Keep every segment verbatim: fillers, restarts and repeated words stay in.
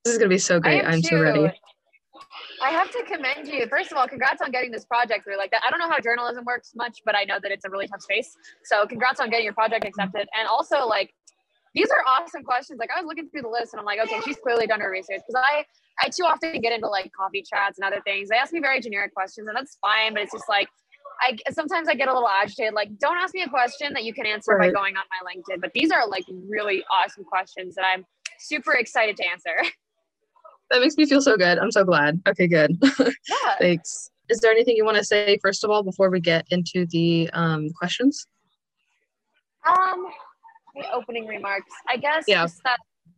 This is gonna be so I great. am I'm so too. ready. I have to commend you. First of all, congrats on getting this project through like that. I don't know how journalism works much, but I know that it's a really tough space. So congrats on getting your project accepted. And also like, these are awesome questions. Like I was looking through the list and I'm like, okay, she's clearly done her research because I, I too often get into like coffee chats and other things. They ask me very generic questions and that's fine, but it's just like, I sometimes I get a little agitated. Like, don't ask me a question that you can answer by Right. going on my LinkedIn. But these are like really awesome questions that I'm super excited to answer. That makes me feel so good. I'm so glad. Okay, good. Yeah. Thanks. Is there anything you want to say, first of all, before we get into the um, questions? Um, the opening remarks. I guess Yeah. just that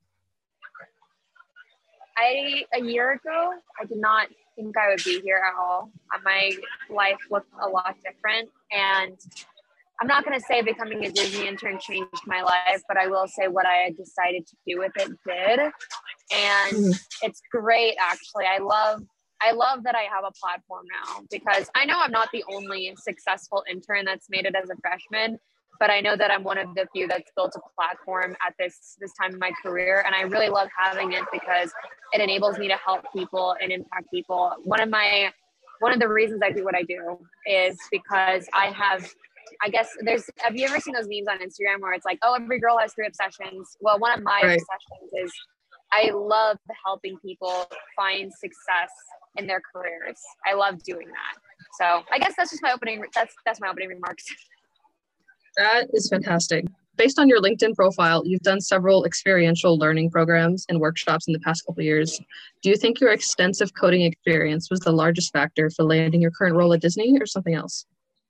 I a year ago I did not think I would be here at all. My life looked a lot different, and I'm not going to say becoming a Disney intern changed my life, but I will say what I had decided to do with it did. And Mhm. it's great, actually. I love, I love that I have a platform now because I know I'm not the only successful intern that's made it as a freshman, but I know that I'm one of the few that's built a platform at this this time in my career, and I really love having it because it enables me to help people and impact people. One of my one of the reasons I do what I do is because I have I guess there's have you ever seen those memes on Instagram where it's like, oh, every girl has three obsessions? Well, one of my Right. obsessions is I love helping people find success in their careers. I love doing that. So I guess that's just my opening that's that's my opening remarks. That is fantastic. Based on your LinkedIn profile, you've done several experiential learning programs and workshops in the past couple of years. Do you think your extensive coding experience was the largest factor for landing your current role at Disney or something else?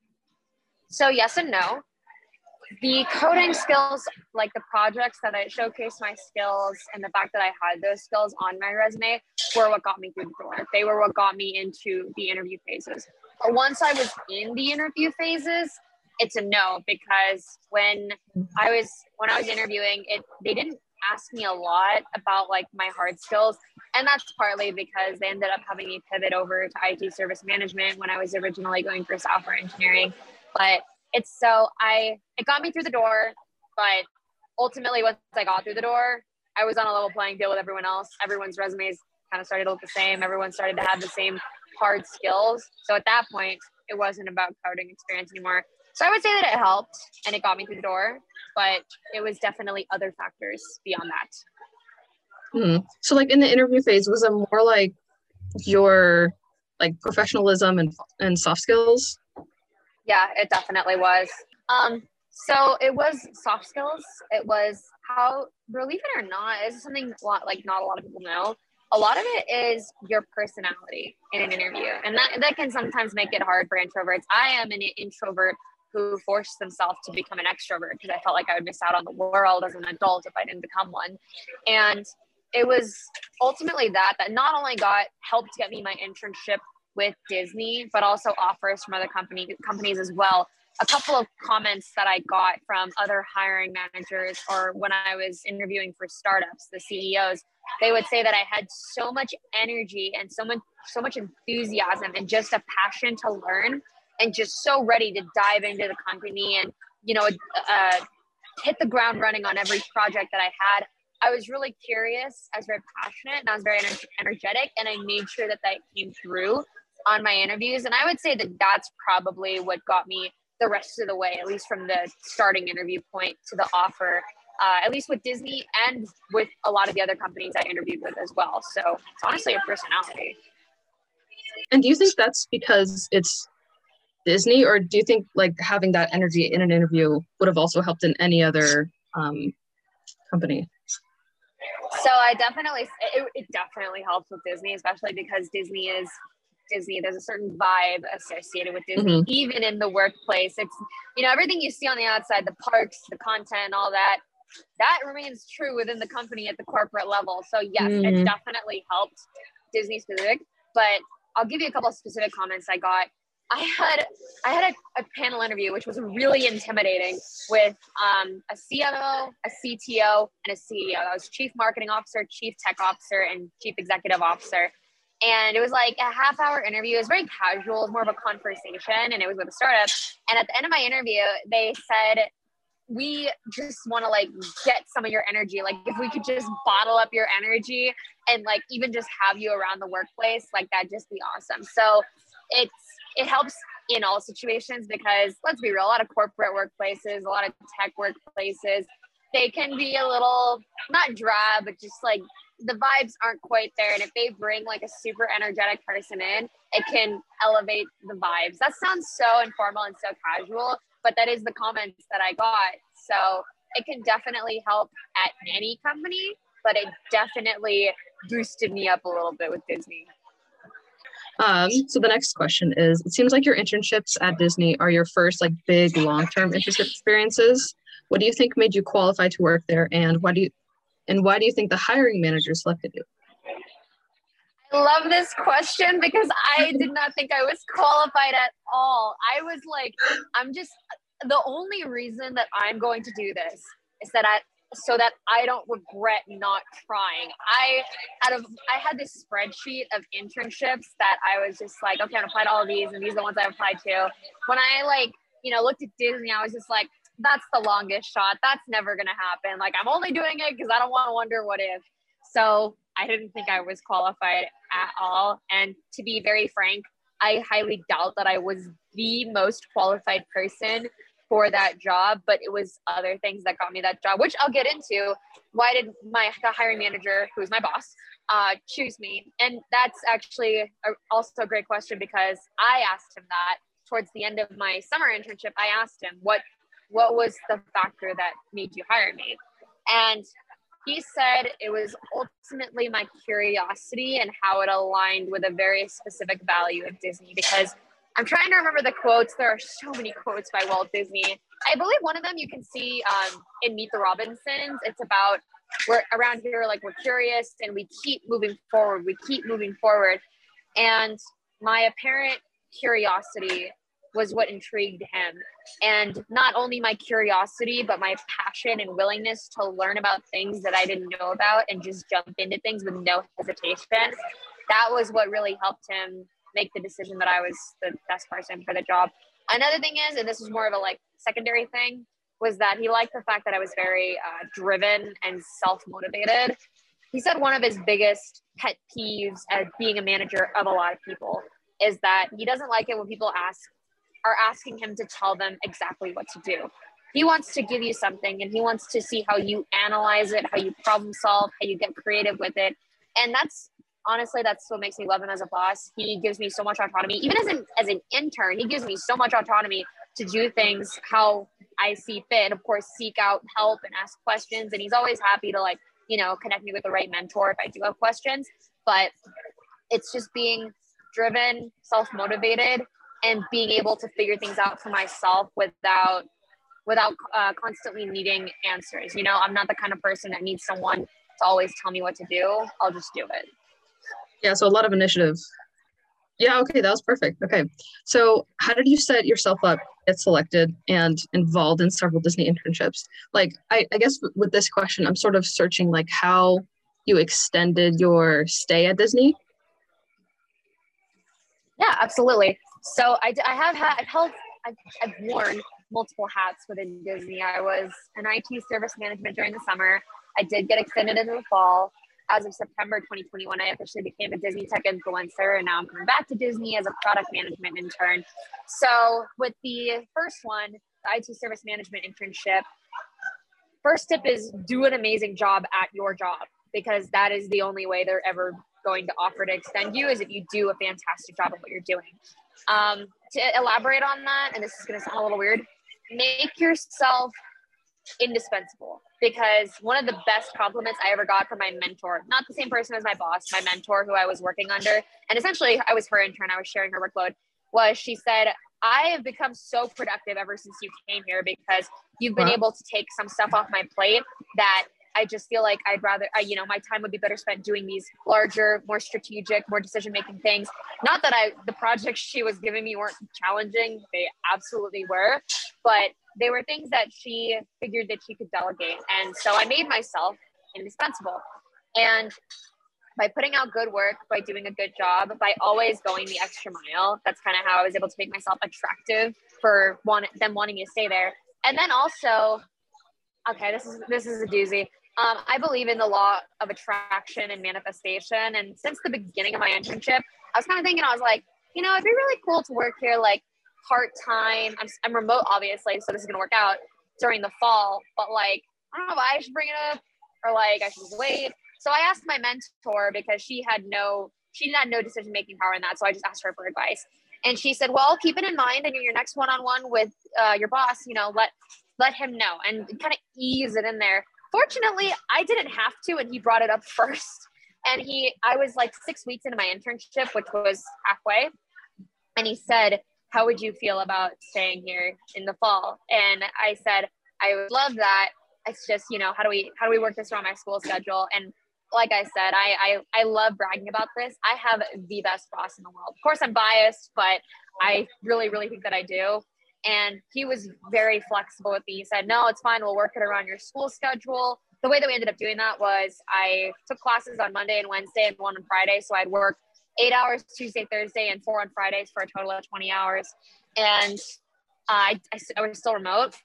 So yes and no. The coding skills, like the projects that I showcased my skills and the fact that I had those skills on my resume were what got me through the door. They were what got me into the interview phases. But once I was in the interview phases, it's a no because when I was when I was interviewing, it they didn't ask me a lot about like my hard skills. And that's partly because they ended up having me pivot over to I T service management when I was originally going for software engineering. But it's so I it got me through the door, but ultimately once I got through the door, I was on a level playing field with everyone else. Everyone's resumes kind of started to look the same. Everyone started to have the same hard skills. So at that point, it wasn't about coding experience anymore. So I would say that it helped and it got me through the door, but it was definitely other factors beyond that. Hmm. So like in the interview phase, was it more like your like professionalism and and soft skills? Yeah, it definitely was. Um, so it was soft skills. It was how, believe it or not, this is something a lot, like not a lot of people know. A lot of it is your personality in an interview, and that that can sometimes make it hard for introverts. I am an introvert who forced themselves to become an extrovert because I felt like I would miss out on the world as an adult if I didn't become one. And it was ultimately that that not only got helped get me my internship with Disney, but also offers from other company companies as well. A couple of comments that I got from other hiring managers or when I was interviewing for startups, the C E Os, they would say that I had so much energy and so much so much enthusiasm and just a passion to learn and just so ready to dive into the company and, you know, uh, hit the ground running on every project that I had. I was really curious, I was very passionate, and I was very ener- energetic, and I made sure that that came through on my interviews. And I would say that that's probably what got me the rest of the way, at least from the starting interview point to the offer, uh, at least with Disney and with a lot of the other companies I interviewed with as well. So it's honestly a personality. And do you think that's because it's Disney, or do you think like having that energy in an interview would have also helped in any other um, company? So I definitely, it, it definitely helps with Disney, especially because Disney is Disney. There's a certain vibe associated with Disney, Mm-hmm. even in the workplace. It's, you know, everything you see on the outside, the parks, the content, all that, that remains true within the company at the corporate level. So yes, it Mm-hmm. definitely helped Disney specific, but I'll give you a couple of specific comments I got. I had I had a, a panel interview which was really intimidating with um, a C M O, a C T O, and a C E O. That was Chief Marketing Officer, Chief Tech Officer, and Chief Executive Officer. And it was like a half hour interview. It was very casual. It was more of a conversation, and it was with a startup. And at the end of my interview, they said, we just want to like get some of your energy. Like if we could just bottle up your energy and like even just have you around the workplace, like that'd just be awesome. So it's, it helps in all situations because let's be real, a lot of corporate workplaces, a lot of tech workplaces, they can be a little, not drab, but just like the vibes aren't quite there. And if they bring like a super energetic person in, it can elevate the vibes. That sounds so informal and so casual, but that is the comments that I got. So it can definitely help at any company, but it definitely boosted me up a little bit with Disney. Um, so the next question is, it seems like your internships at Disney are your first like big long-term internship experiences. What do you think made you qualify to work there, and why do you and why do you think the hiring manager selected you? I love this question because I did not think I was qualified at all. I was like, I'm just, the only reason that I'm going to do this is that I, so that I don't regret not trying. I, out of, I had this spreadsheet of internships that I was just like, okay, I'm gonna apply to all of these and these are the ones I applied to. When I like, you know, looked at Disney, I was just like, that's the longest shot. That's never gonna happen. Like I'm only doing it because I don't want to wonder what if. So I didn't think I was qualified at all. And to be very frank, I highly doubt that I was the most qualified person for that job, but it was other things that got me that job, which I'll get into. Why did my the hiring manager, who's my boss, uh, choose me? And that's actually a, also a great question because I asked him that towards the end of my summer internship. I asked him, what, what was the factor that made you hire me? And he said it was ultimately my curiosity and how it aligned with a very specific value of Disney. Because I'm trying to remember the quotes. There are so many quotes by Walt Disney. I believe one of them you can see um, in Meet the Robinsons. It's about, we're around here, like we're curious and we keep moving forward. We keep moving forward. And my apparent curiosity was what intrigued him. And not only my curiosity, but my passion and willingness to learn about things that I didn't know about and just jump into things with no hesitation. That was what really helped him make the decision that I was the best person for the job. Another thing is, and this is more of a like secondary thing, was that he liked the fact that I was very uh, driven and self-motivated. He said one of his biggest pet peeves as being a manager of a lot of people is that he doesn't like it when people ask are asking him to tell them exactly what to do. He wants to give you something and he wants to see how you analyze it, how you problem solve, how you get creative with it. And that's honestly, that's what makes me love him as a boss. He gives me so much autonomy. Even as an, as an intern, he gives me so much autonomy to do things how I see fit. And of course, seek out help and ask questions. And he's always happy to like, you know, connect me with the right mentor if I do have questions. But it's just being driven, self-motivated, and being able to figure things out for myself without without uh, constantly needing answers. You know, I'm not the kind of person that needs someone to always tell me what to do. I'll just do it. Yeah, so a lot of initiative. Yeah, okay, that was perfect. Okay, so how did you set yourself up, get selected, and involved in several Disney internships? Like, I, I guess with this question, I'm sort of searching like how you extended your stay at Disney. Yeah, absolutely. So I, I have had, I've held, I've, I've worn multiple hats within Disney. I was an I T service management during the summer. I did get extended into the fall. As of September twenty twenty-one, I officially became a Disney tech influencer, and now I'm coming back to Disney as a product management intern. So with the first one, the I T service management internship, first tip is do an amazing job at your job, because that is the only way they're ever going to offer to extend you, is if you do a fantastic job of what you're doing. Um, to elaborate on that, and this is going to sound a little weird, make yourself indispensable. Because one of the best compliments I ever got from my mentor, not the same person as my boss, my mentor who I was working under, and essentially I was her intern, I was sharing her workload, was she said, I have become so productive ever since you came here because you've been Wow. able to take some stuff off my plate that I just feel like I'd rather, I, you know, my time would be better spent doing these larger, more strategic, more decision-making things. Not that I, the projects she was giving me weren't challenging. They absolutely were, but they were things that she figured that she could delegate. And so I made myself indispensable. And by putting out good work, by doing a good job, by always going the extra mile, that's kind of how I was able to make myself attractive for want, them wanting me to stay there. And then also Okay, this is this is a doozy. Um, I believe in the law of attraction and manifestation. And since the beginning of my internship, I was kind of thinking, I was like, you know, it'd be really cool to work here like part-time. I'm, I'm remote, obviously, so this is going to work out during the fall. But like, I don't know if I should bring it up or like I should wait. So I asked my mentor because she had no, she had no decision-making power in that. So I just asked her for advice. And she said, well, keep it in mind and in your next one-on-one with uh, your boss, you know, let, let him know and kind of ease it in there. Fortunately, I didn't have to, and he brought it up first. And he, I was like six weeks into my internship, which was halfway. And he said, how would you feel about staying here in the fall? And I said, I would love that. It's just, you know, how do we, how do we work this around my school schedule? And like I said, I, I, I love bragging about this. I have the best boss in the world. Of course I'm biased, but I really, really think that I do. And he was very flexible with me. He said, no, it's fine. We'll work it around your school schedule. The way that we ended up doing that was I took classes on Monday and Wednesday and one on Friday. So I'd work eight hours Tuesday, Thursday, and four on Fridays for a total of twenty hours. And I, I, I was still remote.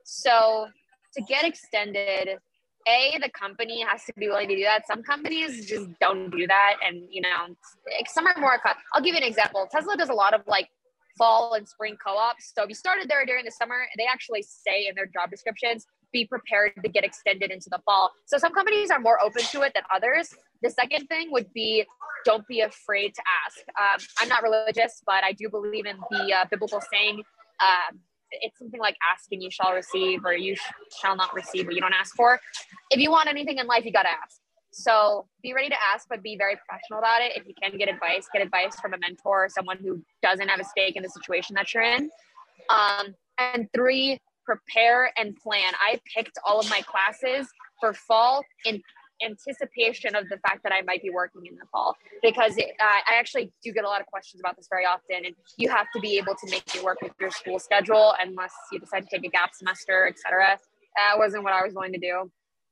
So to get extended, A, the company has to be willing to do that. Some companies just don't do that. And, you know, some are more, I'll give you an example. Tesla does a lot of like fall and spring co-ops. So if you started there during the summer, they actually say in their job descriptions, be prepared to get extended into the fall. So some companies are more open to it than others. The second thing would be, don't be afraid to ask. Um, I'm not religious, but I do believe in the uh, biblical saying, uh, it's something like ask and you shall receive, or you sh- shall not receive what you don't ask for. If you want anything in life, you got to ask. So be ready to ask, but be very professional about it. If you can get advice, get advice from a mentor or someone who doesn't have a stake in the situation that you're in. Um, and three, prepare and plan. I picked all of my classes for fall in anticipation of the fact that I might be working in the fall, because it, uh, I actually do get a lot of questions about this very often, and you have to be able to make it work with your school schedule unless you decide to take a gap semester, et cetera. That wasn't what I was going to do.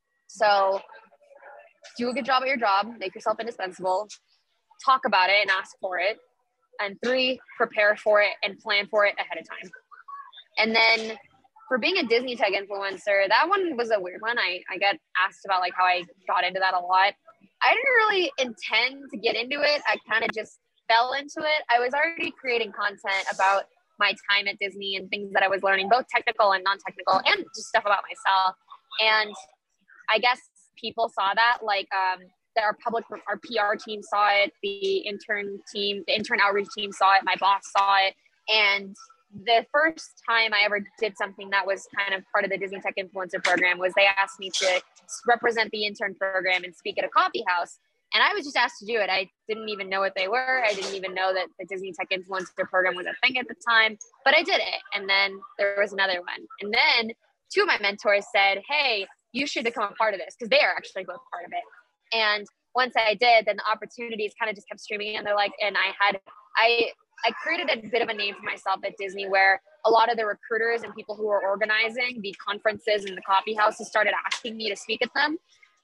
So do a good job at your job, make yourself indispensable, talk about it and ask for it. And three, prepare for it and plan for it ahead of time. And then for being a Disney tech influencer, that one was a weird one. I, I get asked about like how I got into that a lot. I didn't really intend to get into it. I kind of just fell into it. I was already creating content about my time at Disney and things that I was learning, both technical and non-technical, and just stuff about myself. And I guess people saw that, like um, our public, our P R team saw it, the intern team, the intern outreach team saw it, my boss saw it. And the first time I ever did something that was kind of part of the Disney Tech Influencer program was they asked me to represent the intern program and speak at a coffee house. And I was just asked to do it. I didn't even know what they were. I didn't even know that the Disney Tech Influencer program was a thing at the time, but I did it. And then there was another one. And then two of my mentors said, hey, you should become a part of this, because they are actually both part of it. And once I did, then the opportunities kind of just kept streaming in. They're like, and I had, I, I created a bit of a name for myself at Disney, where a lot of the recruiters and people who were organizing the conferences and the coffee houses started asking me to speak at them.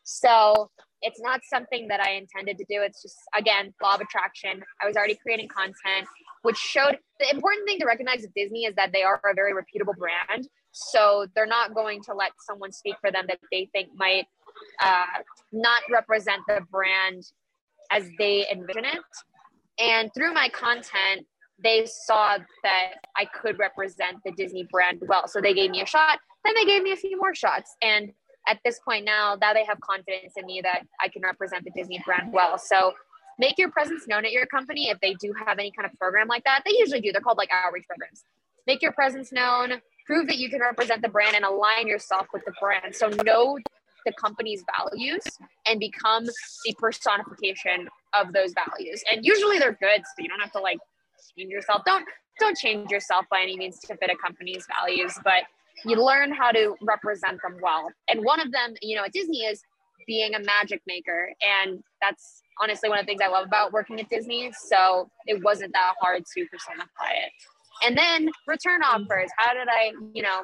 So it's not something that I intended to do. It's just, again, law of attraction. I was already creating content, which showed the important thing to recognize at Disney is that they are a very reputable brand. So they're not going to let someone speak for them that they think might uh, not represent the brand as they envision it. And through my content, they saw that I could represent the Disney brand well. So they gave me a shot, then they gave me a few more shots. And at this point now, that they have confidence in me that I can represent the Disney brand well. So make your presence known at your company. If they do have any kind of program like that, they usually do. They're called like outreach programs. Make your presence known, prove that you can represent the brand and align yourself with the brand. So know the company's values and become the personification of those values. And usually they're good, so you don't have to like change yourself. Don't don't change yourself by any means to fit a company's values, but you learn how to represent them well. And one of them, you know, at Disney is being a magic maker. And that's honestly one of the things I love about working at Disney. So it wasn't that hard to personify it. And then return offers. How did I, you know,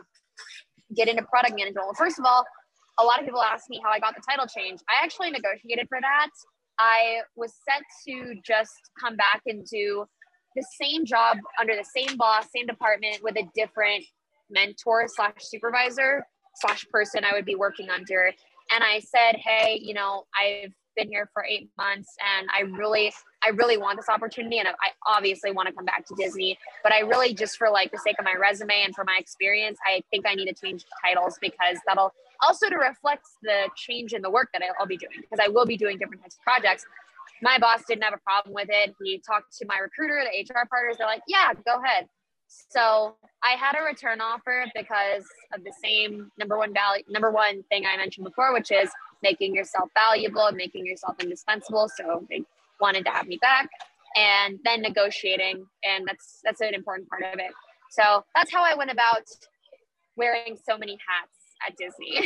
get into product management? Well, first of all, a lot of people ask me how I got the title change. I actually negotiated for that. I was set to just come back and do the same job under the same boss, same department with a different mentor slash supervisor. slash person I would be working under. And I said, hey, you know, I've been here for eight months and I really, I really want this opportunity. And I obviously want to come back to Disney, but I really just for like the sake of my resume and for my experience, I think I need to change titles because that'll also to reflect the change in the work that I'll be doing because I will be doing different types of projects. My boss didn't have a problem with it. He talked to my recruiter, the H R partners. They're like, yeah, go ahead. So I had a return offer because of the same number one value, number one thing I mentioned before, which is making yourself valuable and making yourself indispensable. So they wanted to have me back and then negotiating. And that's, that's an important part of it. So that's how I went about wearing so many hats at Disney.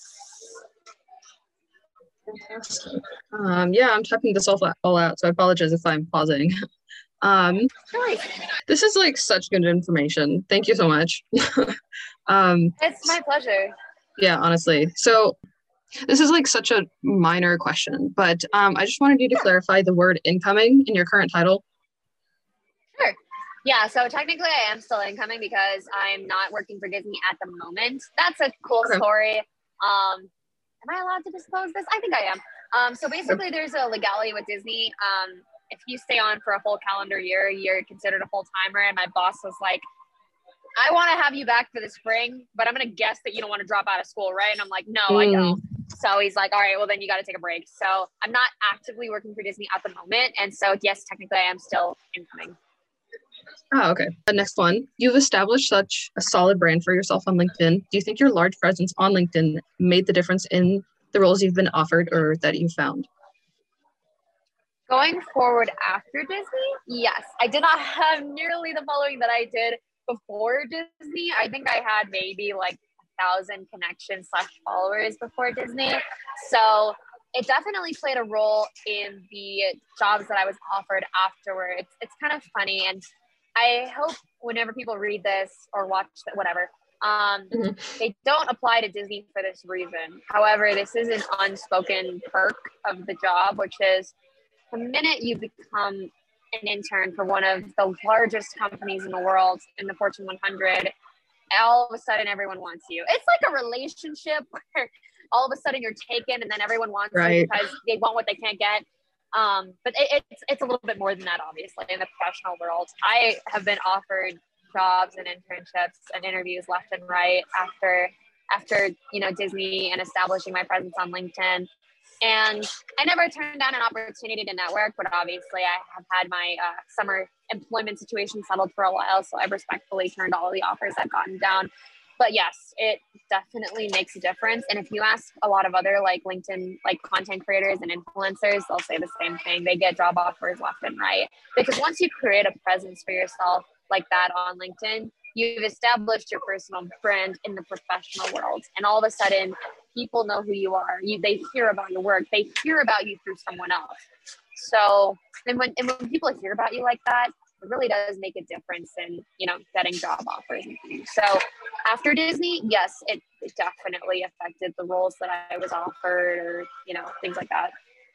Fantastic. Um, yeah, I'm typing this all, all out, so I apologize if I'm pausing. Um, Nice. This is like such good information. Thank you so much. um, It's my pleasure. Yeah, honestly. So this is like such a minor question, but um, I just wanted you to clarify the word incoming in your current title. Sure. Yeah, so technically I am still incoming because I'm not working for Disney at the moment. That's a cool Okay. story. Um, am I allowed to disclose this? I think I am. Um, so basically there's a legality with Disney. Um, if you stay on for a full calendar year, you're considered a full-timer. And my boss was like, I want to have you back for the spring, but I'm going to guess that you don't want to drop out of school, right? And I'm like, no, mm. I don't. So he's like, all right, well, then you got to take a break. So I'm not actively working for Disney at the moment. And so, yes, technically I am still incoming. Oh, okay. The next one, you've established such a solid brand for yourself on LinkedIn. Do you think your large presence on LinkedIn made the difference in the roles you've been offered or that you found? Going forward after Disney, yes. I did not have nearly the following that I did before Disney. I think I had maybe like a thousand connections slash followers before Disney. So it definitely played a role in the jobs that I was offered afterwards. It's kind of funny. And I hope whenever people read this or watch whatever, um, mm-hmm. they don't apply to Disney for this reason. However, this is an unspoken perk of the job, which is the minute you become an intern for one of the largest companies in the world in the Fortune one hundred, all of a sudden everyone wants you. It's like a relationship where all of a sudden you're taken and then everyone wants right. you because they want what they can't get. Um, but it, it's, it's a little bit more than that, obviously, in the professional world. I have been offered jobs and internships and interviews left and right after, after, you know, Disney and establishing my presence on LinkedIn. And I never turned down an opportunity to network, but obviously I have had my uh, summer employment situation settled for a while. So I've respectfully turned all of the offers I've gotten down. But yes, it definitely makes a difference. And if you ask a lot of other like LinkedIn, like content creators and influencers, they'll say the same thing. They get job offers left and right. Because once you create a presence for yourself like that on LinkedIn, you've established your personal brand in the professional world. And all of a sudden, people know who you are. You, they hear about your work. They hear about you through someone else. So, and when, and when people hear about you like that, it really does make a difference in, you know, getting job offers and things. So after Disney, yes, it, it definitely affected the roles that I was offered or, you know, things like that.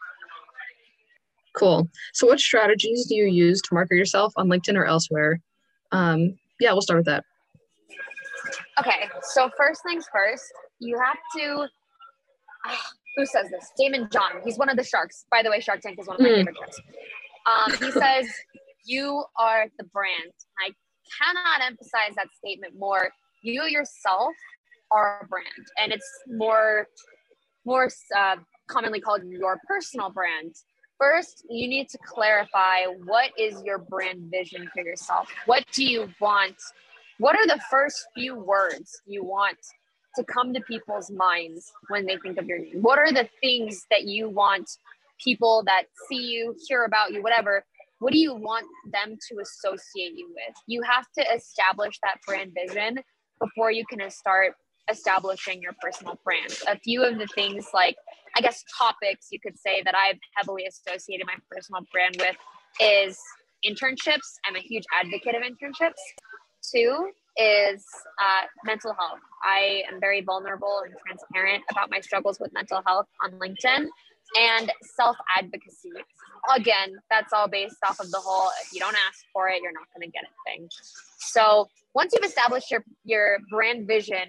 Cool. So what strategies do you use to market yourself on LinkedIn or elsewhere? Um, yeah, we'll start with that. Okay. So first things first, you have to, uh, who says this? Damon John. He's one of the sharks. By the way, Shark Tank is one of my mm. favorite shows. Um, he says, you are the brand. I cannot emphasize that statement more. You yourself are a brand, and it's more, more uh, commonly called your personal brand. First, you need to clarify what is your brand vision for yourself. What do you want? What are the first few words you want to come to people's minds when they think of your name? What are the things that you want people that see you, hear about you, whatever, what do you want them to associate you with? You have to establish that brand vision before you can start establishing your personal brand. A few of the things like, I guess, topics you could say that I've heavily associated my personal brand with is internships. I'm a huge advocate of internships. Two is uh, mental health. I am very vulnerable and transparent about my struggles with mental health on LinkedIn. And self-advocacy. Again, that's all based off of the whole, if you don't ask for it, you're not going to get it thing. So once you've established your, your brand vision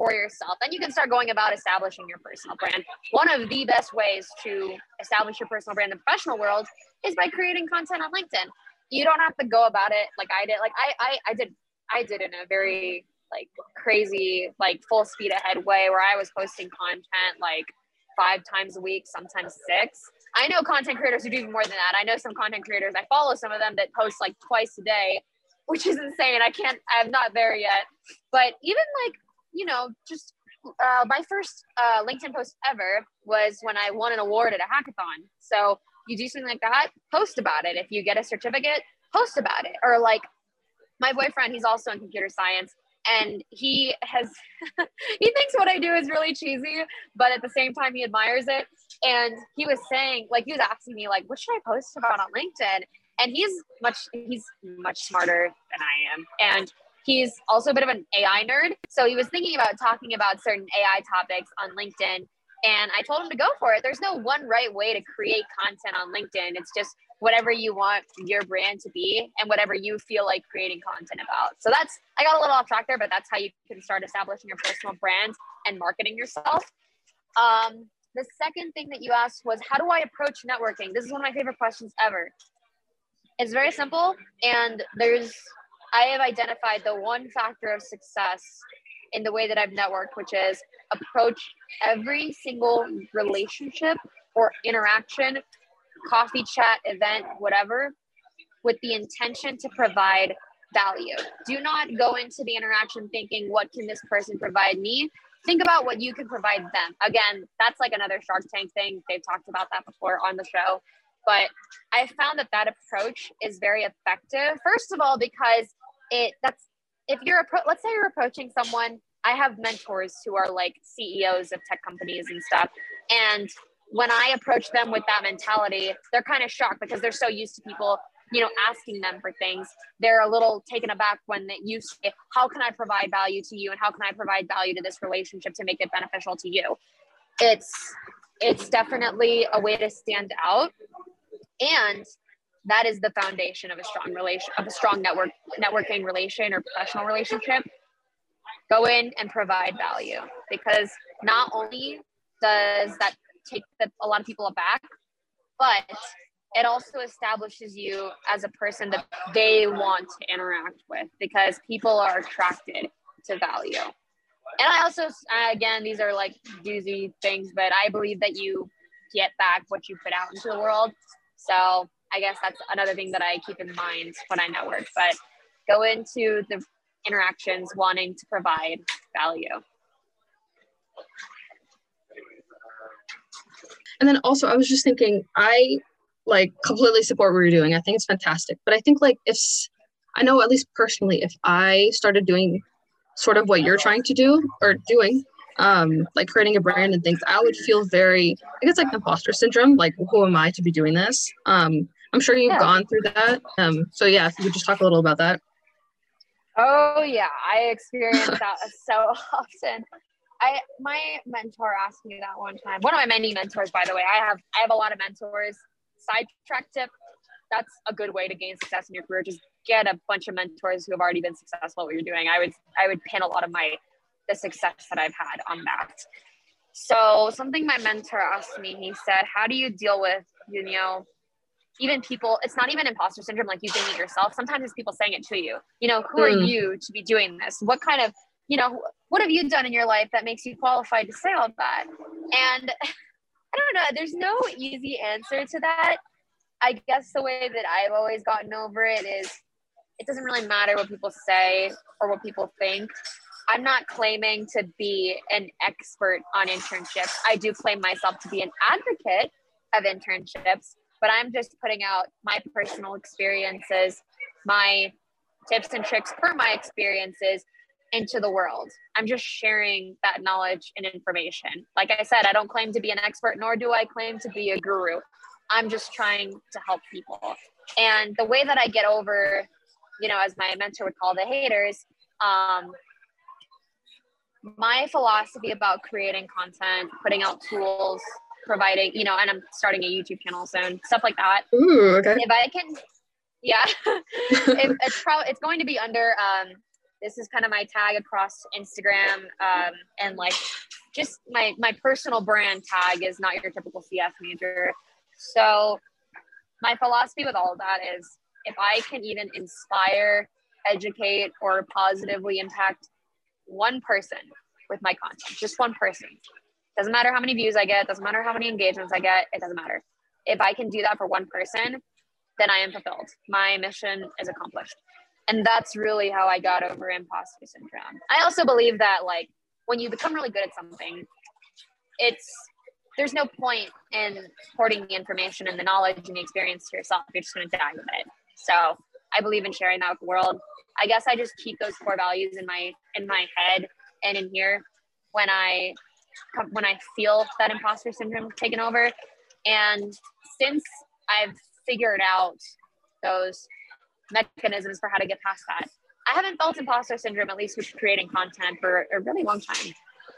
for yourself. Then you can start going about establishing your personal brand. One of the best ways to establish your personal brand in the professional world is by creating content on LinkedIn. You don't have to go about it like I did. Like I, I, I did, I did in a very like crazy, like full speed ahead way where I was posting content like five times a week, sometimes six. I know content creators who do even more than that. I know some content creators, I follow some of them that post like twice a day, which is insane. I can't, I'm not there yet. But even like, you know, just uh, my first uh, LinkedIn post ever was when I won an award at a hackathon. So you do something like that, post about it. If you get a certificate, post about it. Or like my boyfriend, he's also in computer science. And he has, he thinks what I do is really cheesy, but at the same time, he admires it. And he was saying, like, he was asking me, like, what should I post about on LinkedIn? And he's much, he's much smarter than I am. And he's also a bit of an A I nerd. So he was thinking about talking about certain A I topics on LinkedIn. And I told him to go for it. There's no one right way to create content on LinkedIn. It's just whatever you want your brand to be and whatever you feel like creating content about. So that's, I got a little off track there, but that's how you can start establishing your personal brand and marketing yourself. Um, the second thing that you asked was, how do I approach networking? This is one of my favorite questions ever. It's very simple. And there's, I have identified the one factor of success in the way that I've networked, which is approach every single relationship or interaction, coffee chat, event, whatever, with the intention to provide value. Do not go into the interaction thinking, what can this person provide me? Think about what you can provide them. Again, that's like another Shark Tank thing. They've talked about that before on the show. But I found that that approach is very effective. First of all, because it that's if you're, appro- let's say you're approaching someone, I have mentors who are like C E Os of tech companies and stuff. And when I approach them with that mentality, they're kind of shocked because they're so used to people, you know, asking them for things. They're a little taken aback when they, you say, how can I provide value to you? And how can I provide value to this relationship to make it beneficial to you? It's, it's definitely a way to stand out. And that is the foundation of a strong relation, of a strong network, networking relation or professional relationship. Go in and provide value, because not only does that take the, a lot of people aback, but it also establishes you as a person that they want to interact with, because people are attracted to value. And I also, again, these are like doozy things, but I believe that you get back what you put out into the world. So I guess that's another thing that I keep in mind when I network, but go into the interactions wanting to provide value. And then also, I was just thinking, I like completely support what you're doing. I think it's fantastic. But I think like if, I know at least personally, if I started doing sort of what you're trying to do or doing, um, like creating a brand and things, I would feel very, I guess like imposter syndrome. Like, who am I to be doing this? Um, I'm sure you've Yeah. gone through that. Um, so yeah, if you could just talk a little about that. Oh yeah, I experience that so often. I my mentor asked me that one time. One of my many mentors, by the way. I have I have a lot of mentors. Sidetrack tip: that's a good way to gain success in your career. Just get a bunch of mentors who have already been successful at what you're doing. I would I would pin a lot of my the success that I've had on that. So something my mentor asked me, he said, "How do you deal with you know?" even people, it's not even imposter syndrome, like you saying it yourself. Sometimes it's people saying it to you. You know, who are Mm. you to be doing this? What kind of, you know, what have you done in your life that makes you qualified to say all that? And I don't know, there's no easy answer to that. I guess the way that I've always gotten over it is it doesn't really matter what people say or what people think. I'm not claiming to be an expert on internships. I do claim myself to be an advocate of internships, but I'm just putting out my personal experiences, my tips and tricks per my experiences into the world. I'm just sharing that knowledge and information. Like I said, I don't claim to be an expert, nor do I claim to be a guru. I'm just trying to help people. And the way that I get over, you know, as my mentor would call the haters, um, my philosophy about creating content, putting out tools, providing, you know, and I'm starting a YouTube channel soon, stuff like that. Ooh, okay. If I can, yeah, it, it's probably, it's going to be under um, This is kind of my tag across Instagram, um, and like just my, my personal brand tag is not your typical C S major. So my philosophy with all of that is if I can even inspire, educate, or positively impact one person with my content, just one person, doesn't matter how many views I get, doesn't matter how many engagements I get, it doesn't matter. If I can do that for one person, then I am fulfilled. My mission is accomplished. And that's really how I got over imposter syndrome. I also believe that like when you become really good at something, it's, there's no point in hoarding the information and the knowledge and the experience to yourself. You're just going to die with it. So I believe in sharing that with the world. I guess I just keep those core values in my, in my head and in here when I, when I feel that imposter syndrome taken over. And since I've figured out those mechanisms for how to get past that, I haven't felt imposter syndrome, at least with creating content, for a really long time.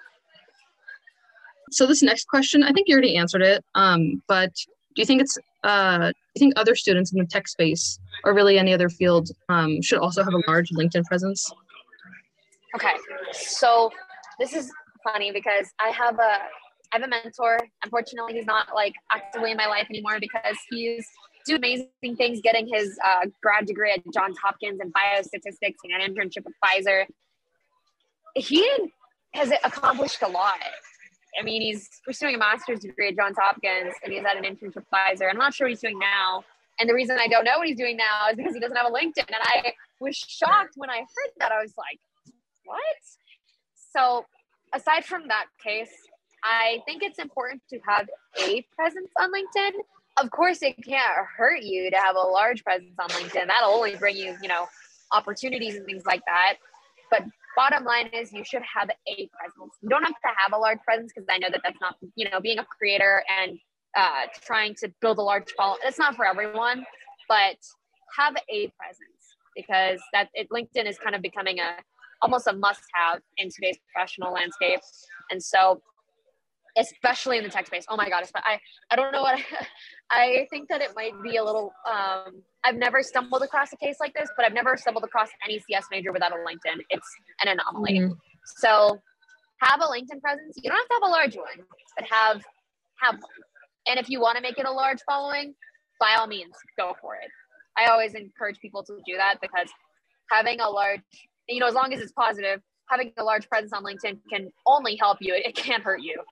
So this next question, I think you already answered it, um, but do you think it's, uh, do you think other students in the tech space or really any other field um, should also have a large LinkedIn presence? Okay, so this is funny because I have a, I have a mentor. Unfortunately, he's not like actively in my life anymore because he's doing amazing things, getting his uh, grad degree at Johns Hopkins in biostatistics and an internship with Pfizer. He has accomplished a lot. I mean, he's pursuing a master's degree at Johns Hopkins and he's at an internship with Pfizer. I'm not sure what he's doing now. And the reason I don't know what he's doing now is because he doesn't have a LinkedIn. And I was shocked when I heard that. I was like, what? So aside from that case, I think it's important to have a presence on LinkedIn. Of course, it can't hurt you to have a large presence on LinkedIn. That'll only bring you, you know, opportunities and things like that. But bottom line is you should have a presence. You don't have to have a large presence because I know that that's not, you know, being a creator and uh, trying to build a large following. It's not for everyone, but have a presence because that it, LinkedIn is kind of becoming a almost a must-have in today's professional landscape. And so, especially in the tech space, oh my God, I, I don't know what, I, I think that it might be a little, um, I've never stumbled across a case like this, but I've never stumbled across any C S major without a LinkedIn. It's an anomaly. Mm-hmm. So have a LinkedIn presence. You don't have to have a large one, but have, have one. And if you want to make it a large following, by all means, go for it. I always encourage people to do that because having a large, you know, as long as it's positive, having a large presence on LinkedIn can only help you. It can't hurt you.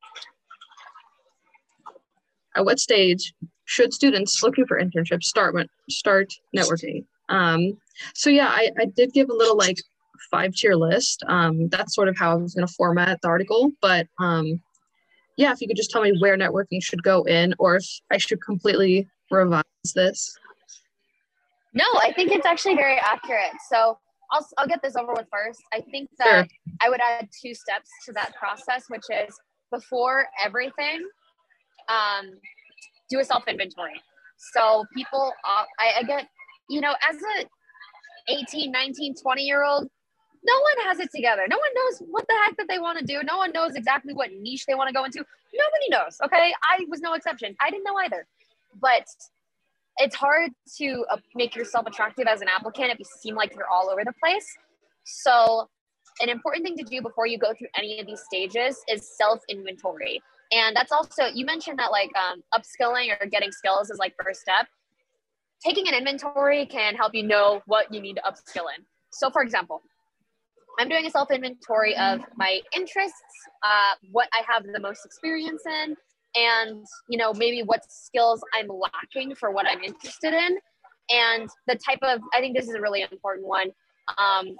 At what stage should students looking for internships start start networking? Um, so yeah, I, I did give a little like five tier list. Um, that's sort of how I was going to format the article. But um, yeah, if you could just tell me where networking should go in, or if I should completely revise this. No, I think it's actually very accurate. So I'll, I'll get this over with first. I think that sure. I would add two steps to that process, which is before everything, um, do a self-inventory. So people, uh, I, I get, you know, as a eighteen, nineteen, twenty year old, no one has it together. No one knows what the heck that they want to do. No one knows exactly what niche they want to go into. Nobody knows. Okay. I was no exception. I didn't know either, but it's hard to uh, make yourself attractive as an applicant if you seem like you're all over the place. So an important thing to do before you go through any of these stages is self-inventory. And that's also, you mentioned that like um, upskilling or getting skills is like first step. Taking an inventory can help you know what you need to upskill in. So for example, I'm doing a self-inventory of my interests, uh, what I have the most experience in, and, you know, maybe what skills I'm lacking for what I'm interested in. And the type of, I think this is a really important one, um,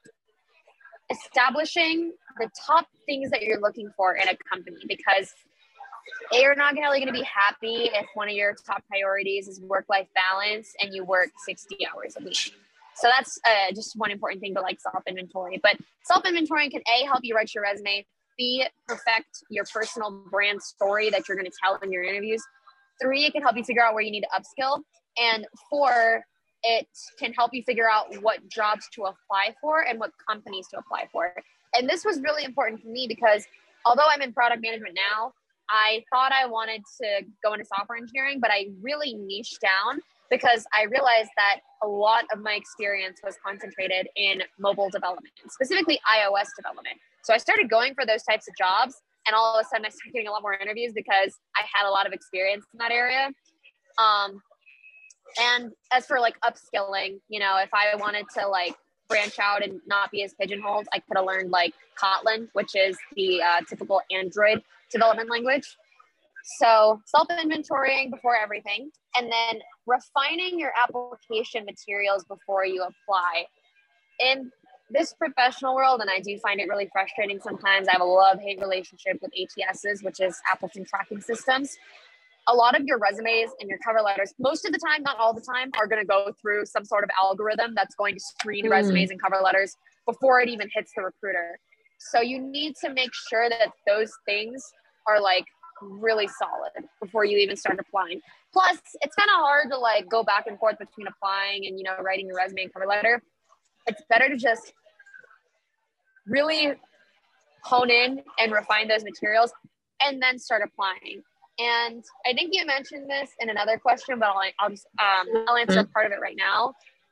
establishing the top things that you're looking for in a company, because A, you're not really going to be happy if one of your top priorities is work-life balance and you work sixty hours a week. So that's uh, just one important thing to like self-inventory. But self-inventory can A, help you write your resume, B, perfect your personal brand story that you're going to tell in your interviews. Three, it can help you figure out where you need to upskill. And four, it can help you figure out what jobs to apply for and what companies to apply for. And this was really important for me because although I'm in product management now, I thought I wanted to go into software engineering, but I really niched down because I realized that a lot of my experience was concentrated in mobile development, specifically iOS development. So I started going for those types of jobs, and all of a sudden I started getting a lot more interviews because I had a lot of experience in that area. Um, and as for like upskilling, you know, if I wanted to like branch out and not be as pigeonholed, I could have learned like Kotlin, which is the uh, typical Android development language. So self-inventorying before everything, and then refining your application materials before you apply. In this professional world, and I do find it really frustrating sometimes, I have a love-hate relationship with A T Ss, which is applicant tracking systems. A lot of your resumes and your cover letters, most of the time, not all the time, are going to go through some sort of algorithm that's going to screen mm. resumes and cover letters before it even hits the recruiter. So you need to make sure that those things are like really solid before you even start applying. Plus, it's kind of hard to like go back and forth between applying and, you know, writing your resume and cover letter. It's better to just really hone in and refine those materials and then start applying. And I think you mentioned this in another question, but I'll, I'll just, um, I'll answer part of it right now.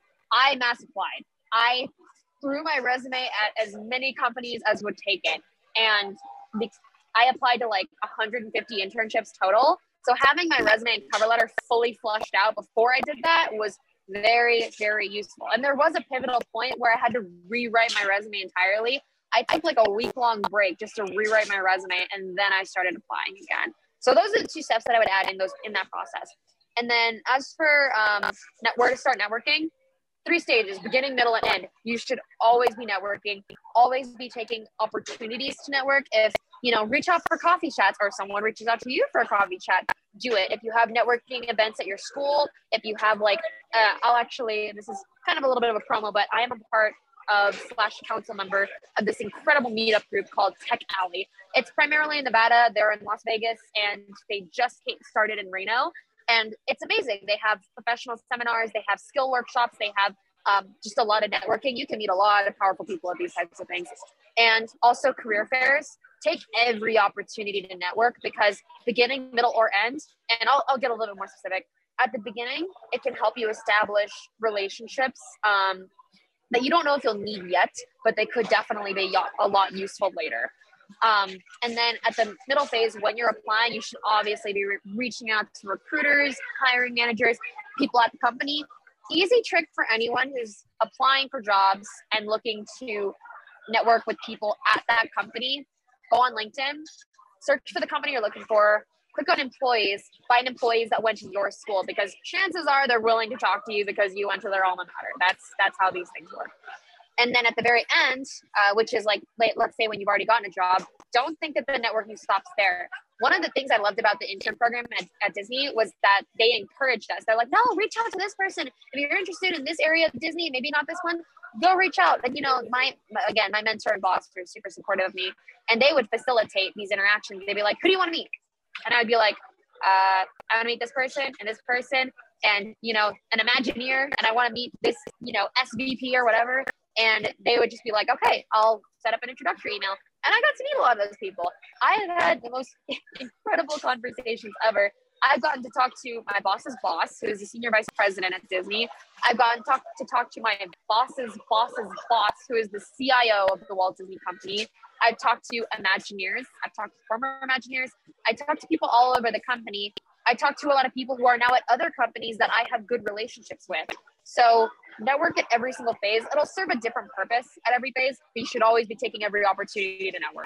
I mass applied. I threw my resume at as many companies as would take it. And the, I applied to like one hundred fifty internships total. So having my resume and cover letter fully flushed out before I did that was very, very useful. And there was a pivotal point where I had to rewrite my resume entirely. I took like a week long break just to rewrite my resume, and then I started applying again. So those are the two steps that I would add in those in that process. And then as for um, net, where to start networking, three stages: beginning, middle, and end. You should always be networking, always be taking opportunities to network. If, you know, reach out for coffee chats, or someone reaches out to you for a coffee chat, do it. If you have networking events at your school, if you have like, uh, I'll actually, this is kind of a little bit of a promo, but I am a part of slash council member of this incredible meetup group called Tech Alley. It's primarily in Nevada. They're in Las Vegas, and they just started in Reno. And it's amazing. They have professional seminars. They have skill workshops. They have um, just a lot of networking. You can meet a lot of powerful people at these types of things. And also career fairs. Take every opportunity to network, because beginning, middle, or end, and I'll, I'll get a little bit more specific. At the beginning, it can help you establish relationships um, that you don't know if you'll need yet, but they could definitely be a lot useful later. Um, and then at the middle phase, when you're applying, you should obviously be re- reaching out to recruiters, hiring managers, people at the company. Easy trick for anyone who's applying for jobs and looking to network with people at that company: go on LinkedIn, search for the company you're looking for, click on employees, find employees that went to your school, because chances are they're willing to talk to you because you went to their alma mater. That's that's how these things work. And then at the very end, uh, which is like, let's say when you've already gotten a job, don't think that the networking stops there. One of the things I loved about the intern program at, at Disney was that they encouraged us. They're like, no, reach out to this person. If you're interested in this area of Disney, maybe not this one, go reach out. And, you know, my, again, my mentor and boss were super supportive of me, and they would facilitate these interactions. They'd be like, who do you want to meet? And I'd be like, uh, I want to meet this person and this person and, you know, an Imagineer, and I want to meet this, you know, S V P or whatever. And they would just be like, okay, I'll set up an introductory email. And I got to meet a lot of those people. I have had the most incredible conversations ever. I've gotten to talk to my boss's boss, who is the senior vice president at Disney. I've gotten to talk to, talk to my boss's boss's boss, who is the C I O of the Walt Disney Company. I've talked to Imagineers. I've talked to former Imagineers. I talked to people all over the company. I talked to a lot of people who are now at other companies that I have good relationships with. So network at every single phase. It'll serve a different purpose at every phase, but you should always be taking every opportunity to network.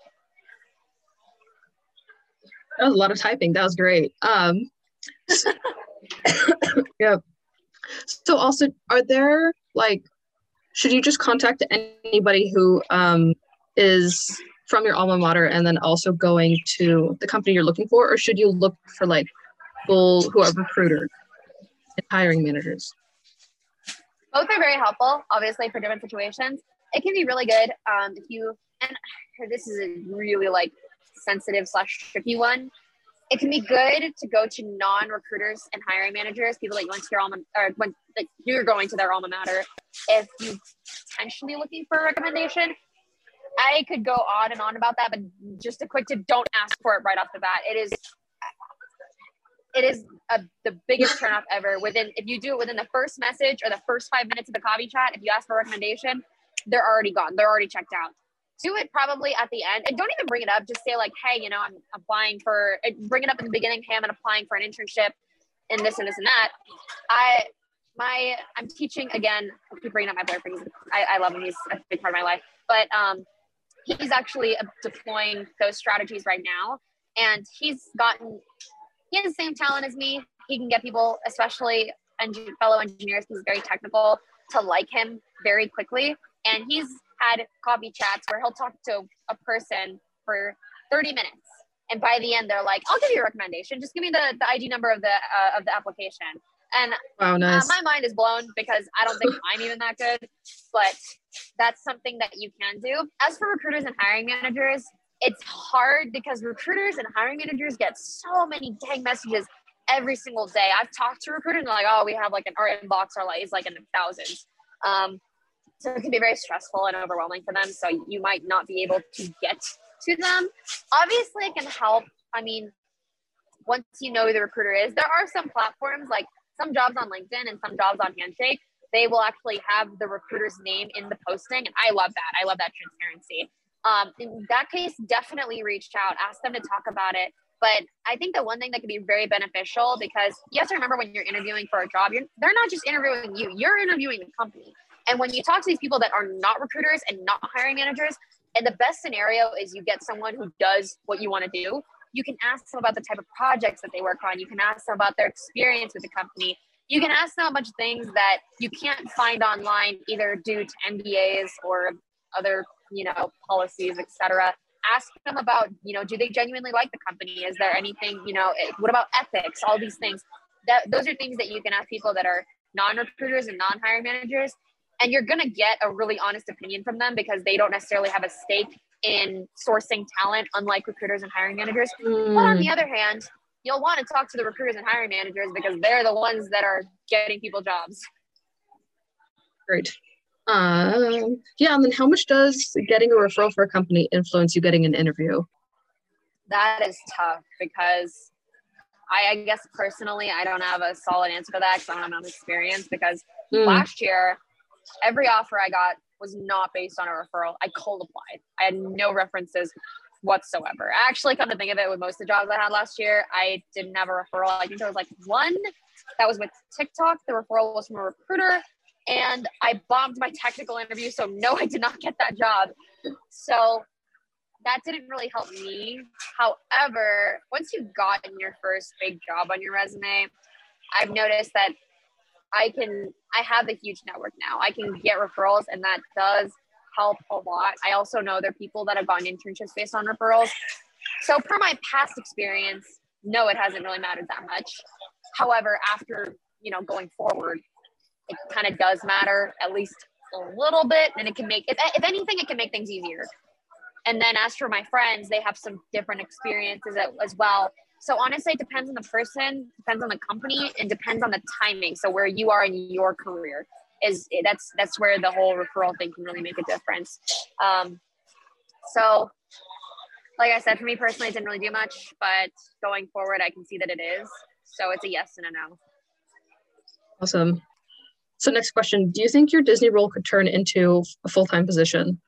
That was a lot of typing. That was great. Um, yeah. So also, are there like, should you just contact anybody who um, is from your alma mater and then also going to the company you're looking for, or should you look for like people who are recruiters and hiring managers? Both are very helpful, obviously, for different situations. It can be really good um, if you, and this is a really like sensitive slash tricky one. It can be good to go to non-recruiters and hiring managers, people that you went to your alma, or when like you're going to their alma mater. If you're potentially looking for a recommendation, I could go on and on about that, but just a quick tip: don't ask for it right off the bat. It is, it is a, the biggest turnoff ever. Within, if you do it within the first message or the first five minutes of the copy chat, if you ask for a recommendation, they're already gone. They're already checked out. Do it probably at the end, and don't even bring it up. Just say like, hey, you know, I'm applying for, bring it up in the beginning. Hey, I'm applying for an internship in this and this and that. I, my, I'm teaching again. I keep bringing up my boyfriend. I, I love him. He's a big part of my life, but um, he's actually deploying those strategies right now. And he's gotten, he has the same talent as me. He can get people, especially engin- fellow engineers, he's very technical, to like him very quickly. And he's had coffee chats where he'll talk to a person for thirty minutes. And by the end, they're like, I'll give you a recommendation. Just give me the, the I D number of the uh, of the application. And wow, nice. uh, my mind is blown because I don't think I'm even that good. But that's something that you can do. As for recruiters and hiring managers, it's hard because recruiters and hiring managers get so many dang messages every single day. I've talked to recruiters and they're like, oh, we have like an, our inbox are like, is like in the thousands. Um, so it can be very stressful and overwhelming for them. So you might not be able to get to them. Obviously it can help. I mean, once you know who the recruiter is, there are some platforms, like some jobs on LinkedIn and some jobs on Handshake, they will actually have the recruiter's name in the posting. And I love that. I love that transparency. Um, in that case, definitely reach out, ask them to talk about it. But I think the one thing that can be very beneficial, because you have to remember when you're interviewing for a job, you're, they're not just interviewing you, you're interviewing the company. And when you talk to these people that are not recruiters and not hiring managers, and the best scenario is you get someone who does what you want to do, you can ask them about the type of projects that they work on. You can ask them about their experience with the company. You can ask them a bunch of things that you can't find online, either due to N D As or other, you know, policies, et cetera. Ask them about, you know, do they genuinely like the company? Is there anything, you know, what about ethics? All these things. That those are things that you can ask people that are non-recruiters and non-hiring managers. And you're going to get a really honest opinion from them because they don't necessarily have a stake in sourcing talent, unlike recruiters and hiring managers. Mm. But on the other hand, you'll want to talk to the recruiters and hiring managers because they're the ones that are getting people jobs. Great. Um, yeah, and then how much does getting a referral for a company influence you getting an interview? That is tough because I, I guess personally, I don't have a solid answer to that because I don't have enough experience because mm. last year, every offer I got was not based on a referral. I cold applied. I had no references whatsoever. Actually, come to think of it, with most of the jobs I had last year, I didn't have a referral. I think there was like one that was with TikTok. The referral was from a recruiter. And I bombed my technical interview, so no, I did not get that job. So that didn't really help me. However, once you've gotten your first big job on your resume, I've noticed that I can, I have a huge network now. I can get referrals, and that does help a lot. I also know there are people that have gotten internships based on referrals. So per my past experience, no, it hasn't really mattered that much. However, after, you know, going forward, it kind of does matter at least a little bit, and it can make, if, if anything, it can make things easier. And then as for my friends, they have some different experiences as well. So honestly, it depends on the person, depends on the company, and depends on the timing. So where you are in your career is that's that's where the whole referral thing can really make a difference. Um, so like I said, for me personally, it didn't really do much, but going forward, I can see that it is. So it's a yes and a no. Awesome. So next question, do you think your Disney role could turn into a full-time position?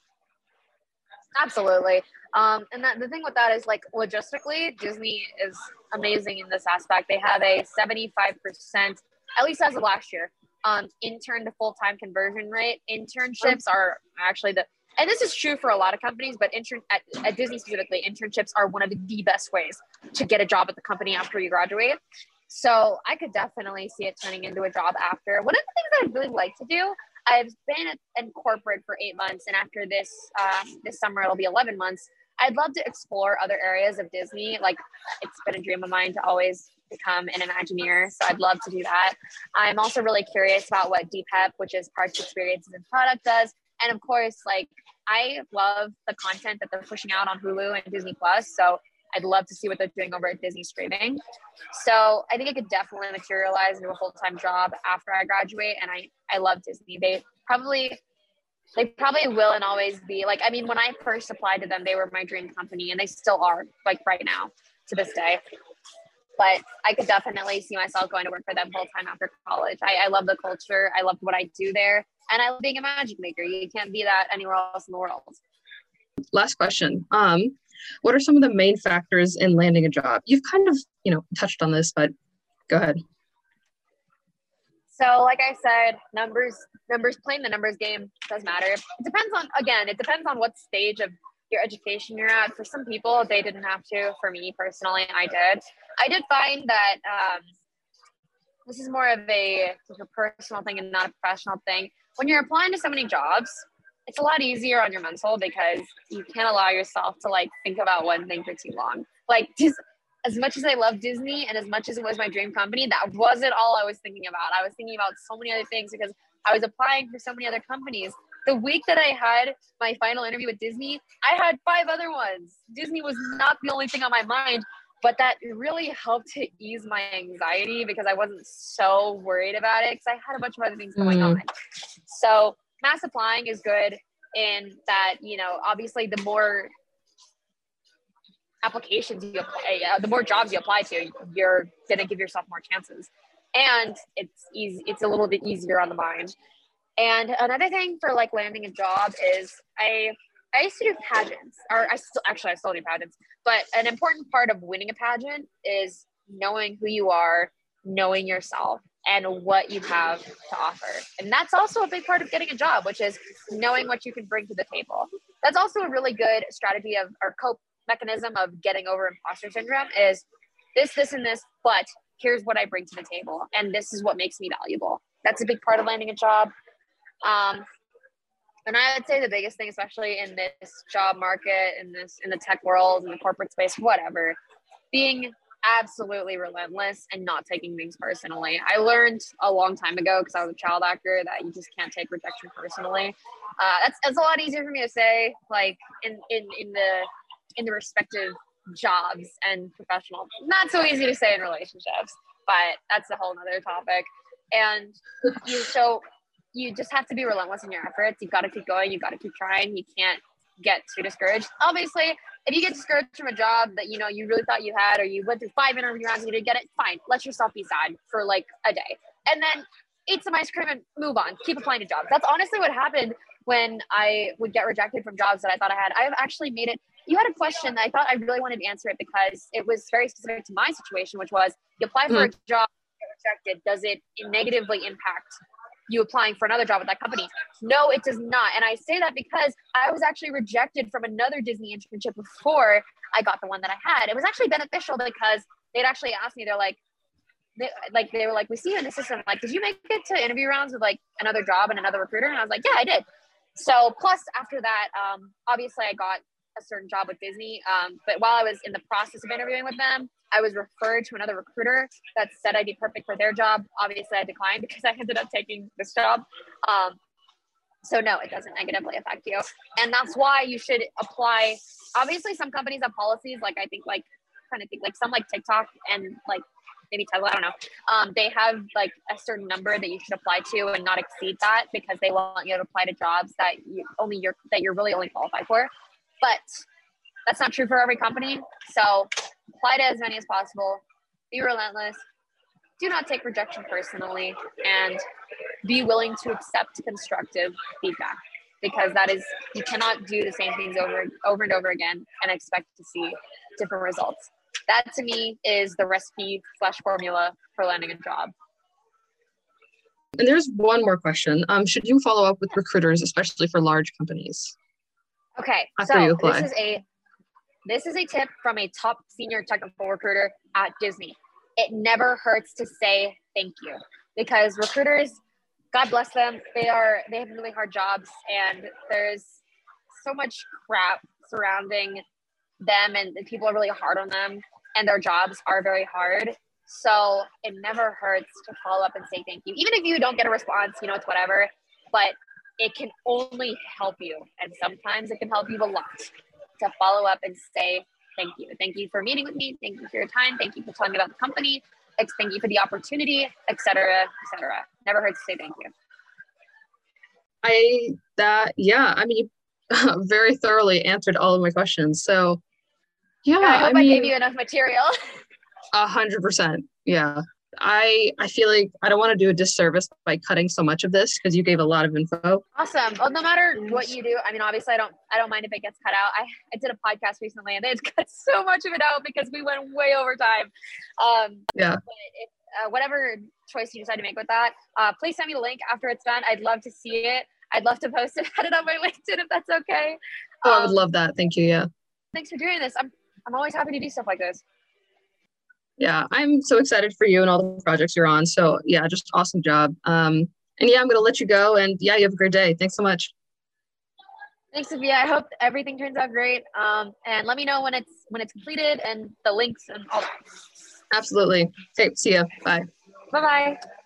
Absolutely. Um, and that, the thing with that is, like, logistically, Disney is amazing in this aspect. They have a seventy-five percent, at least as of last year, um, intern to full-time conversion rate. Internships are actually the, and this is true for a lot of companies, but intern at, at Disney specifically, internships are one of the best ways to get a job at the company after you graduate. So I could definitely see it turning into a job after. One of the things that I'd really like to do, I've been in corporate for eight months, and after this uh, this summer, it'll be eleven months. I'd love to explore other areas of Disney. Like, it's been a dream of mine to always become an Imagineer, so I'd love to do that. I'm also really curious about what D P E P, which is Parks, Experiences, and Product, does. And of course, like, I love the content that they're pushing out on Hulu and Disney Plus, so I'd love to see what they're doing over at Disney Streaming. So I think it could definitely materialize into a full-time job after I graduate. And I, I love Disney. They probably, they probably will and always be like, I mean, when I first applied to them, they were my dream company, and they still are, like, right now to this day. but I could definitely see myself going to work for them full time after college. I, I love the culture. I love what I do there. And I love being a magic maker. You can't be that anywhere else in the world. Last question. Um, what are some of the main factors in landing a job? You've kind of, you know, touched on this, but go ahead. So like I said, numbers, numbers, playing the numbers game does matter. It depends on, again, it depends on what stage of your education you're at. For some people, they didn't have to. For me personally, I did. I did find that um, this is more of a, like a personal thing and not a professional thing. When you're applying to so many jobs, it's a lot easier on your mental because you can't allow yourself to like think about one thing for too long. Like just as much as I love Disney and as much as it was my dream company, that wasn't all I was thinking about. I was thinking about so many other things because I was applying for so many other companies. The week that I had my final interview with Disney, I had five other ones. Disney was not the only thing on my mind, but that really helped to ease my anxiety because I wasn't so worried about it because I had a bunch of other things going mm. on. So mass applying is good in that, you know, obviously the more applications you apply, uh, the more jobs you apply to, you're going to give yourself more chances. And it's easy. It's a little bit easier on the mind. And another thing for like landing a job is I, I used to do pageants, or I still, actually I still do pageants, but an important part of winning a pageant is knowing who you are, knowing yourself, and what you have to offer. And that's also a big part of getting a job, which is knowing what you can bring to the table. That's also a really good strategy of, or cope mechanism of getting over imposter syndrome is this, this, and this, but here's what I bring to the table. And this is what makes me valuable. That's a big part of landing a job. Um, and I would say the biggest thing, especially in this job market, in this, in the tech world, in the corporate space, whatever, being absolutely relentless and not taking things personally. I learned a long time ago, because I was a child actor, that you just can't take rejection personally. Uh, that's, that's a lot easier for me to say, like in, in, in the, in the respective jobs and professional, not so easy to say in relationships, but that's a whole nother topic. And you, so you just have to be relentless in your efforts. You've got to keep going. You've got to keep trying. You can't get too discouraged. Obviously, if you get discouraged from a job that, you know, you really thought you had, or you went through five interview rounds and you didn't get it, fine. Let yourself be sad for like a day. And then eat some ice cream and move on. Keep applying to jobs. That's honestly what happened when I would get rejected from jobs that I thought I had. I've actually made it. You had a question that I thought I really wanted to answer it because it was very specific to my situation, which was you apply for mm-hmm. a job, get rejected. Does it negatively impact you applying for another job with that company? No, it does not. And I say that because I was actually rejected from another Disney internship before I got the one that I had. It was actually beneficial because they'd actually asked me, they're like, they, like, they were like, we see you in the system. Like, did you make it to interview rounds with like another job and another recruiter? And I was like, yeah, I did. So plus after that, um, obviously I got a certain job with Disney. Um, but while I was in the process of interviewing with them, I was referred to another recruiter that said I'd be perfect for their job. Obviously I declined because I ended up taking this job. Um, so no, it doesn't negatively affect you. And that's why you should apply. Obviously some companies have policies, like I think like kind of think like some like TikTok and like maybe Tesla, I don't know. Um, they have like a certain number that you should apply to and not exceed that because they want you to apply to jobs that you only you're, that you're really only qualified for. But that's not true for every company. So apply to as many as possible. Be relentless. Do not take rejection personally, and be willing to accept constructive feedback, because that is, you cannot do the same things over, over and over again and expect to see different results. That to me is the recipe slash formula for landing a job. And there's one more question. Um, should you follow up with recruiters, especially for large companies? Okay, so this is a this is a tip from a top senior technical recruiter at Disney. It never hurts to say thank you, because recruiters, God bless them, they are they have really hard jobs, and there's so much crap surrounding them, and people are really hard on them, and their jobs are very hard. So it never hurts to follow up and say thank you. Even if you don't get a response, you know, it's whatever, but it can only help you. And sometimes it can help you a lot to follow up and say thank you. Thank you for meeting with me. Thank you for your time. Thank you for telling me about the company. Thank you for the opportunity, et cetera, et cetera. Never hurts to say thank you. I, that, yeah, I mean, very thoroughly answered all of my questions. So, yeah, yeah I hope I, I mean, gave you enough material. A hundred percent. Yeah. I I feel like I don't want to do a disservice by cutting so much of this because you gave a lot of info. Awesome. Well, no matter what you do, I mean, obviously, I don't, I don't mind if it gets cut out. I, I did a podcast recently, and they had cut so much of it out because we went way over time. Um, Yeah. But if, uh, whatever choice you decide to make with that, uh, please send me the link after it's done. I'd love to see it. I'd love to post it, add it on my LinkedIn if that's okay. Oh, Um, I would love that. Thank you. Yeah. Thanks for doing this. I'm, I'm always happy to do stuff like this. Yeah. I'm so excited for you and all the projects you're on. So yeah, just awesome job. Um, and yeah, I'm going to let you go. And yeah, you have a great day. Thanks so much. Thanks, Sophia. I hope everything turns out great. Um, and let me know when it's when it's completed and the links and all that. Absolutely. Okay. See ya. Bye. Bye bye.